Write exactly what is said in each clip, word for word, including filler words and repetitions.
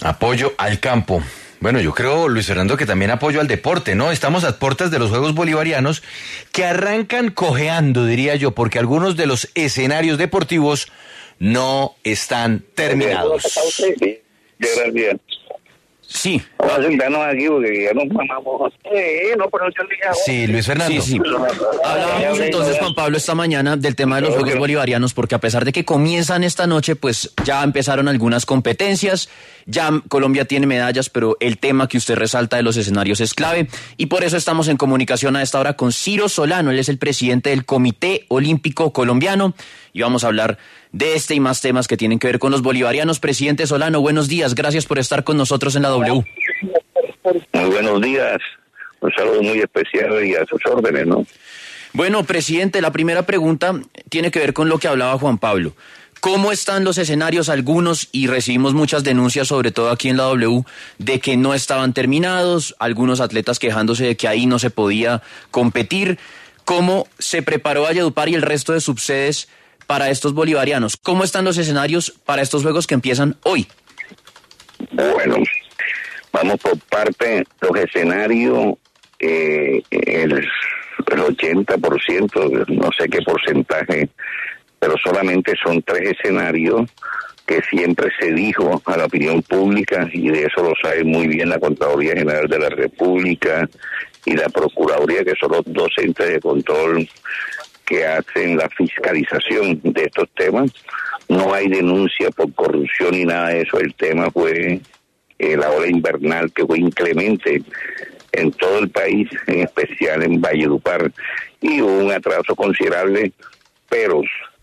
Apoyo al campo. Bueno, yo creo, Luis Fernando, que también apoyo al deporte, ¿no? Estamos a puertas de los Juegos Bolivarianos que arrancan cojeando, diría yo, porque algunos de los escenarios deportivos no están terminados. Gracias. Sí. Vamos a sentarnos aquí porque ya nos mamamos. Sí, no, pero yo dije ahora. Sí, Luis Fernando. Sí, sí. Hablábamos entonces, Juan Pablo, esta mañana del tema de los Juegos Bolivarianos, porque a pesar de que comienzan esta noche, pues ya empezaron algunas competencias, ya Colombia tiene medallas, pero el tema que usted resalta de los escenarios es clave, y por eso estamos en comunicación a esta hora con Ciro Solano. Él es el presidente del Comité Olímpico Colombiano, y vamos a hablar de este y más temas que tienen que ver con los bolivarianos. Presidente Solano, buenos días, gracias por estar con nosotros en la W. Muy buenos días, un saludo muy especial y a sus órdenes, ¿no? Bueno, presidente, la primera pregunta tiene que ver con lo que hablaba Juan Pablo. ¿Cómo están los escenarios algunos? Y recibimos muchas denuncias, sobre todo aquí en la W, de que no estaban terminados, algunos atletas quejándose de que ahí no se podía competir. ¿Cómo se preparó Valledupar y el resto de subsedes para estos bolivarianos? ¿Cómo están los escenarios para estos juegos que empiezan hoy? Bueno, vamos por parte. Los escenarios, eh, el, el ochenta por ciento, no sé qué porcentaje, pero solamente son tres escenarios que siempre se dijo a la opinión pública, y de eso lo sabe muy bien la Contraloría General de la República y la Procuraduría, que son los dos entes de control que hacen la fiscalización de estos temas. No hay denuncia por corrupción ni nada de eso. El tema fue eh, la ola invernal, que fue inclemente en todo el país, en especial en Valledupar, y hubo un atraso considerable, pero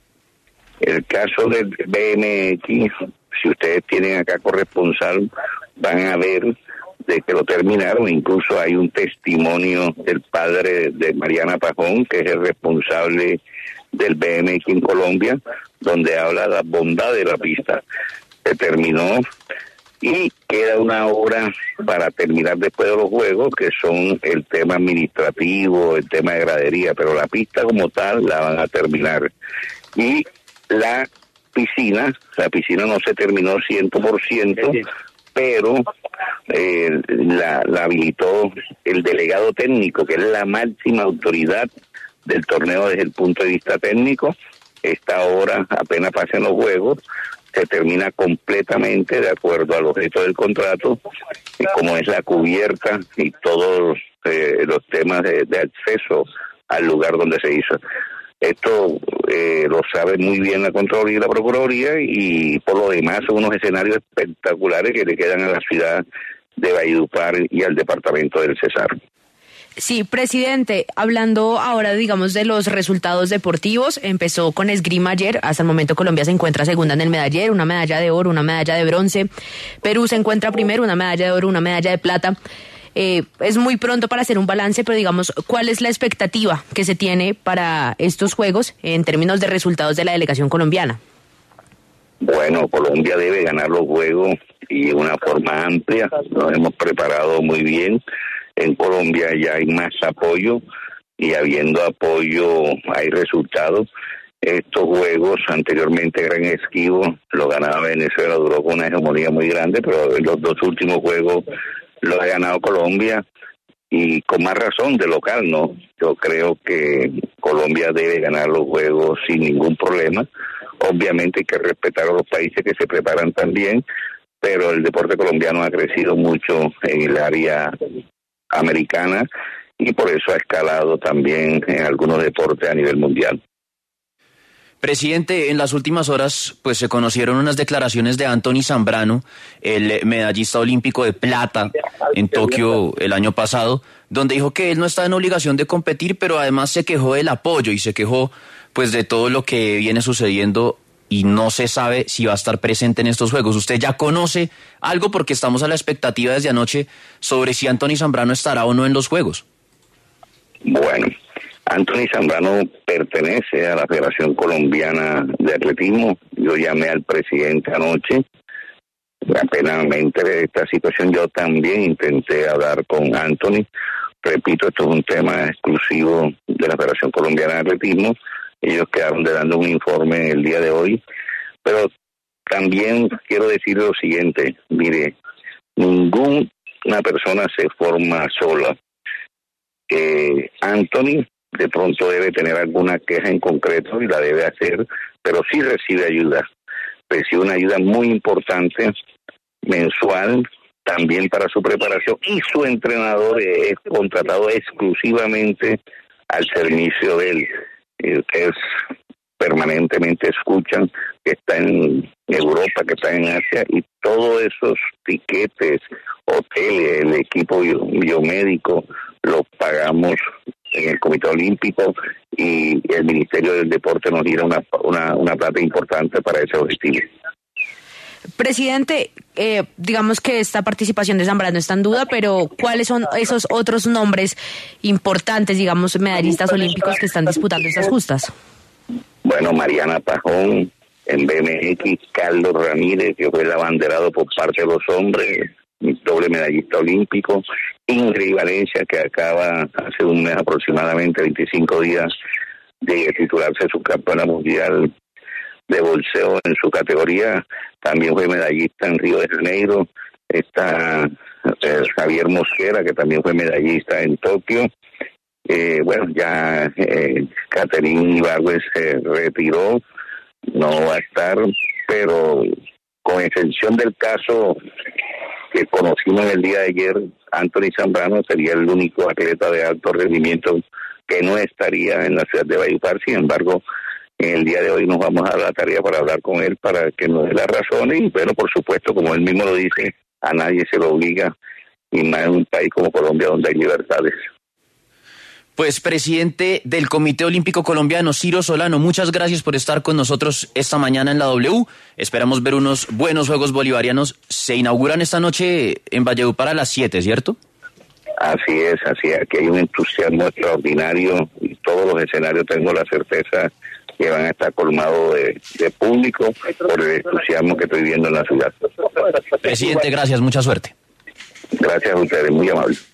el caso del B M X, si ustedes tienen acá corresponsal, van a ver de que lo terminaron. Incluso hay un testimonio del padre de Mariana Pajón, que es el responsable del B M X en Colombia, donde habla de la bondad de la pista. Se terminó y queda una hora para terminar después de los juegos, que son el tema administrativo, el tema de gradería, pero la pista como tal la van a terminar. Y la piscina, la piscina no se terminó cien por ciento, pero eh, la, la habilitó el delegado técnico, que es la máxima autoridad del torneo desde el punto de vista técnico. Esta hora, apenas pasen los juegos, se termina completamente de acuerdo al objeto del contrato, y como es la cubierta y todos eh, los temas de, de acceso al lugar donde se hizo. Esto eh, lo sabe muy bien la Contraloría y la Procuraduría, y por lo demás son unos escenarios espectaculares que le quedan a la ciudad de Valledupar y al departamento del Cesar. Sí, presidente, hablando ahora, digamos, de los resultados deportivos, empezó con esgrima ayer. Hasta el momento Colombia se encuentra segunda en el medallero, una medalla de oro, una medalla de bronce. Perú se encuentra primero, una medalla de oro, una medalla de plata. Eh, es muy pronto para hacer un balance, pero digamos, ¿cuál es la expectativa que se tiene para estos Juegos en términos de resultados de la delegación colombiana? Bueno, Colombia debe ganar los Juegos y de una forma amplia. Nos hemos preparado muy bien. En Colombia ya hay más apoyo, y habiendo apoyo hay resultados. Estos Juegos anteriormente eran esquivos, lo ganaba Venezuela, duró con una hegemonía muy grande, pero en los dos últimos Juegos lo ha ganado Colombia, y con más razón de local, ¿no? Yo creo que Colombia debe ganar los Juegos sin ningún problema. Obviamente hay que respetar a los países que se preparan también, pero el deporte colombiano ha crecido mucho en el área americana, y por eso ha escalado también en algunos deportes a nivel mundial. Presidente, en las últimas horas pues se conocieron unas declaraciones de Anthony Zambrano, el medallista olímpico de plata en Tokio el año pasado, donde dijo que él no está en obligación de competir, pero además se quejó del apoyo y se quejó pues de todo lo que viene sucediendo, y no se sabe si va a estar presente en estos Juegos. ¿Usted ya conoce algo? Porque estamos a la expectativa desde anoche sobre si Anthony Zambrano estará o no en los Juegos. Bueno, Anthony Zambrano pertenece a la Federación Colombiana de Atletismo. Yo llamé al presidente anoche. Apenas me enteré de esta situación, yo también intenté hablar con Anthony. Repito, esto es un tema exclusivo de la Federación Colombiana de Atletismo. Ellos quedaron de dando un informe el día de hoy. Pero también quiero decir lo siguiente. Mire, Ninguna persona se forma sola. Eh, Anthony de pronto debe tener alguna queja en concreto y la debe hacer, pero sí recibe ayuda. Recibe una ayuda muy importante, mensual, también para su preparación, y su entrenador es contratado exclusivamente al servicio de él. Y ustedes permanentemente escuchan que está en Europa, que está en Asia, y todos esos tiquetes, hoteles, el equipo bio, biomédico, los pagamos en el Comité Olímpico, y el Ministerio del Deporte nos diera una, una, una plata importante para ese objetivo. Presidente, eh, digamos que esta participación de Zambrano está en duda, pero ¿cuáles son esos otros nombres importantes, digamos, medallistas olímpicos que están disputando estas justas? Bueno, Mariana Pajón en B M X, Carlos Ramírez, que fue el abanderado por parte de los hombres, doble medallista olímpico, Ingrid Valencia, que acaba hace un mes aproximadamente, veinticinco días, de titularse subcampeona mundial de bolseo en su categoría, también fue medallista en Río de Janeiro. Está eh, Javier Mosquera, que también fue medallista en Tokio. Eh, bueno, ya eh, Catherine Ibargüez se retiró, no va a estar, pero con excepción del caso que conocimos el día de ayer, Anthony Zambrano sería el único atleta de alto rendimiento que no estaría en la ciudad de Valledupar. Sin embargo, en el día de hoy nos vamos a dar la tarea para hablar con él, para que nos dé las razones, y pero por supuesto, como él mismo lo dice, a nadie se lo obliga, y más en un país como Colombia donde hay libertades. Pues, presidente del Comité Olímpico Colombiano, Ciro Solano, muchas gracias por estar con nosotros esta mañana en la W. Esperamos ver unos buenos Juegos Bolivarianos. Se inauguran esta noche en Valledupar a las siete, ¿cierto? Así es, así es. Aquí hay un entusiasmo extraordinario, y todos los escenarios, tengo la certeza que van a estar colmados de, de público por el entusiasmo que estoy viendo en la ciudad. Presidente, gracias, mucha suerte. Gracias a ustedes, muy amable.